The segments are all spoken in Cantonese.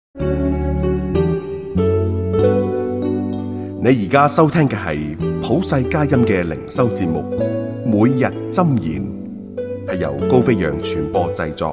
你而家收聽嘅係普世佳音嘅靈修節目，每日箴言，係由高飛揚傳播製作。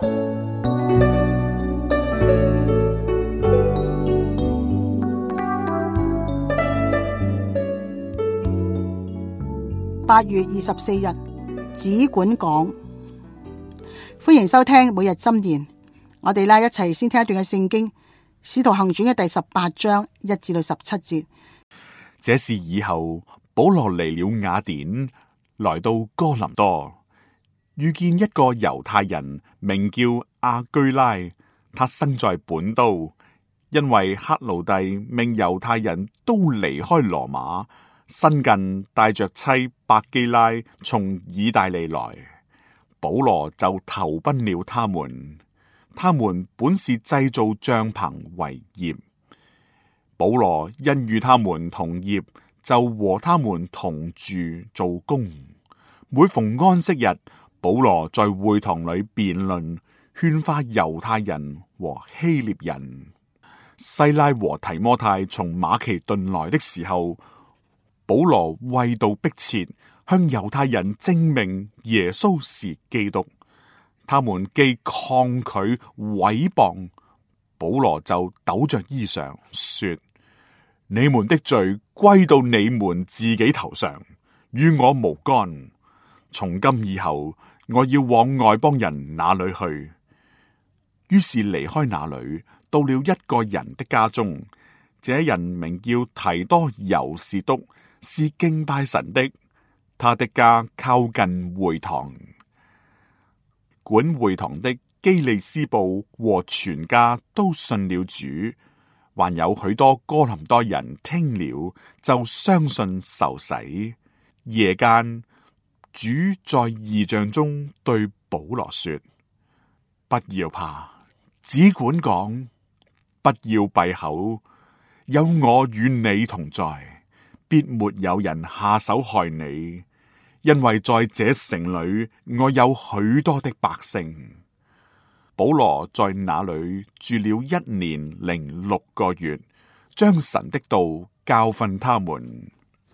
8月24日，只管講。歡迎收聽每日箴言。我哋一齊先聽一段嘅聖經《使徒行傳》嘅第18章1至17節。 這事以後，保羅離了雅典，來到哥林多，遇見一個猶太人，名叫亞居拉，他生在本都，因為克勞弟命猶太人都離開羅馬，新近帶着妻百基拉從意大利來，保羅就投奔了他們。他們本是製造帳篷為業，保羅因與他們同業，就和他們同住做工。每逢安息日，保羅在會堂裏辯論，勸化猶太人和希臘人。西拉和提摩太從馬其頓來的時候，保羅為道迫切，向猶太人證明耶穌是基督。他們既抗拒毀謗，保羅就抖着衣裳說：你們的罪歸到你們自己頭上，與我無干。從今以後，我要往外邦人那裏去。於是離開那裏，到了一個人的家中，這人名叫提多猶士督，是敬拜神的。他的家靠近會堂。管會堂的基利斯布和全家都信了主，還有許多哥林多人聽了就相信受洗。夜間，主在異象中對保羅說：不要怕，只管講，不要閉口，有我與你同在，必沒有人下手害你。因為在這城裏，我有許多的百姓。保羅在那裏住了1年6個月，將神的道教訓他們。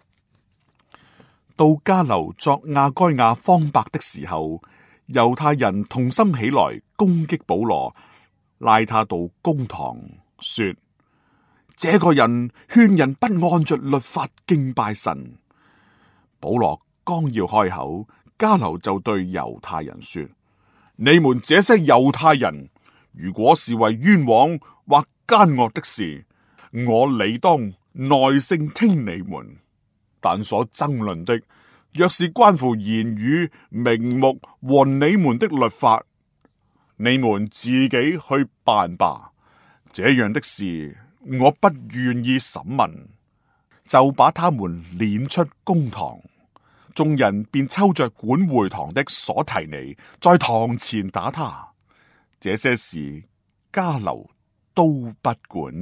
到迦流作亞該亞方伯的時候，猶太人同心起來攻擊保羅，拉他到公堂，說：這個人勸人不按着律法敬拜神。保羅剛要開口，迦流就對猶太人說：你們這些猶太人，如果是為冤枉或奸惡的事，我理當耐性聽你們；但所爭論的，若是關乎言語、名目和你們的律法，你們自己去辦吧。這樣的事，我不願意審問。就把他們攆出公堂。眾人便抽着管會堂的所提尼，在堂前打他。這些事迦流都不管。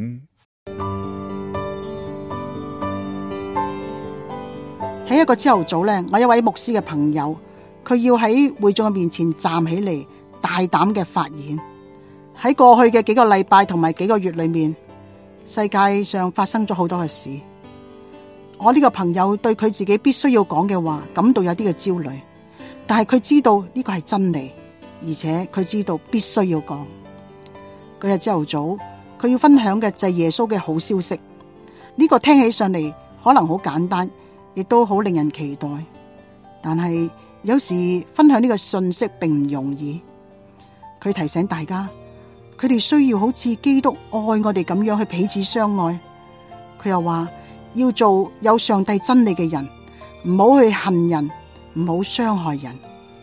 喺一個朝頭早我有位牧師嘅朋友，佢要喺會眾嘅面前站起嚟，大膽嘅發言。喺過去嘅幾個禮拜同埋幾個月裏面，世界上發生咗好多嘅事。我呢個朋友對佢自己必須要講嘅話感到有啲嘅焦慮，但係佢知道呢個係真理，而且佢知道必須要講。嗰日朝頭早，佢要分享嘅就係耶穌嘅好消息。呢個聽起上嚟可能好簡單，亦都好令人期待，但係有時分享呢個信息並唔容易。佢提醒大家，佢哋需要好似基督愛我哋咁樣去彼此相愛。佢又話，要做有上帝真理嘅人，唔好去恨人，唔好傷害人。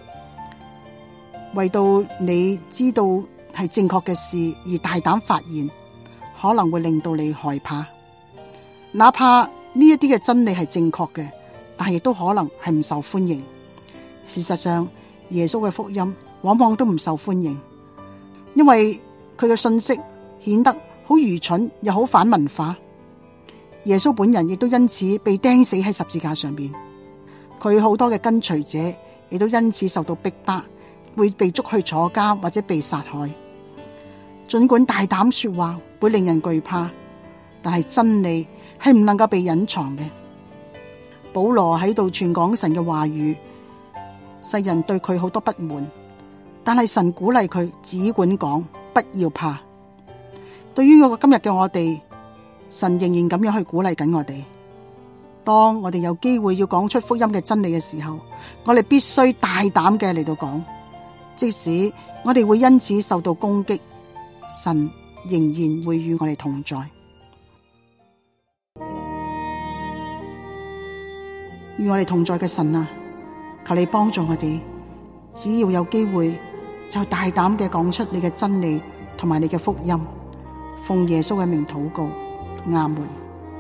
為到你知道係正確嘅事而大膽發言，可能會令到你害怕。哪怕呢一啲嘅真理係正確嘅，但係亦都可能係唔受歡迎。事實上，耶穌嘅福音往往都唔受歡迎，因為佢嘅信息顯得好愚蠢又好反文化。耶穌本人亦都因此被釘死喺十字架上邊，佢好多嘅跟隨者亦都因此受到逼迫，會被捉去坐監或者被殺害。 儘管大膽說話會令人懼怕，但係真理係唔能夠被隱藏嘅。保羅喺度傳講神嘅話語，世人對佢好多不滿，但係神鼓勵佢只管講，不要怕。對於今日嘅我哋，神仍然咁樣去鼓勵緊我哋。當我哋有機會要講出福音嘅真理嘅時候，我哋必須大膽嘅嚟到講，即使我哋會因此受到攻擊，神仍然會與我哋同在。與我哋同在嘅神啊，求你幫助我哋，只要有機會就大膽嘅講出你嘅真理同埋你嘅福音，奉耶穌嘅名禱告，阿門。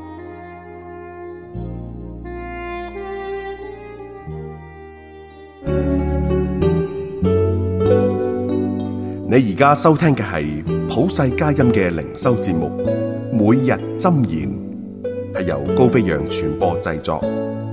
你而家收聽嘅係普世佳音嘅靈修節目《每日箴言》，係由高飛揚傳播製作，